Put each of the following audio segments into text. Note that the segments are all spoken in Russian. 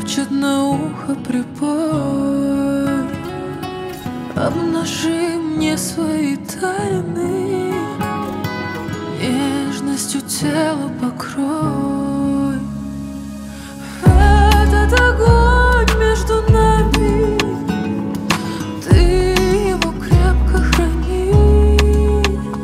шепчет на ухо припой. Обнажи мне свои тайны, нежностью тело покрой. Этот огонь между нами, ты его крепко храни.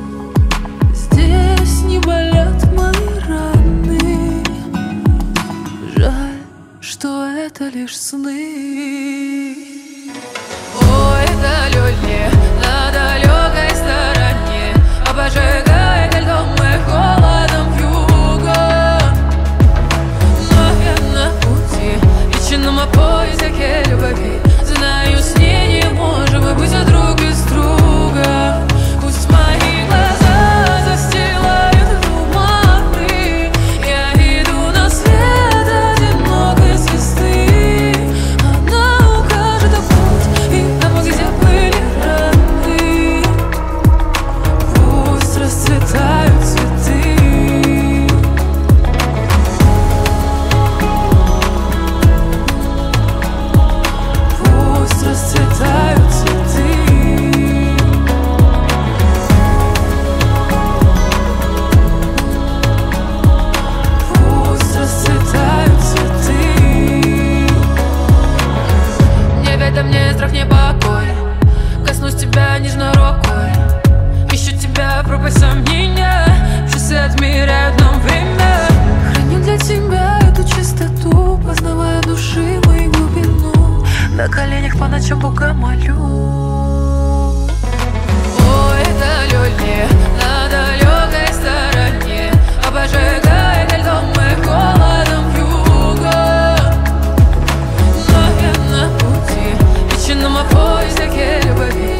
Здесь не болят мои раны, жаль, что это лишь сны. Ой, далёкие, на далекой стороне, обжигая льдом и холодом вьюга. Но я на пути, вечном поиске любви. Знаю, с ней не можем мы быть друг без друга. Пусть мои глаза застилают туманы, я иду на свет одинокой звезды. Она укажет путь и там, где были раны. Пусть расцветают цветы. Пусть расцветают цветы. Пусть расцветают цветы. Не ведай мне страх, не покой. Коснусь тебя нежно рукой. Ищу тебя, пропасть сомнения. Часы отмеряют нам время. Храню для тебя эту чистоту, познавая души мою глубину. На коленях по ночам Бога молю. Ой, далёкие, на далекой стороне, обжигая льдом и холодом вьюга. Но я на пути, вечном поиске любви.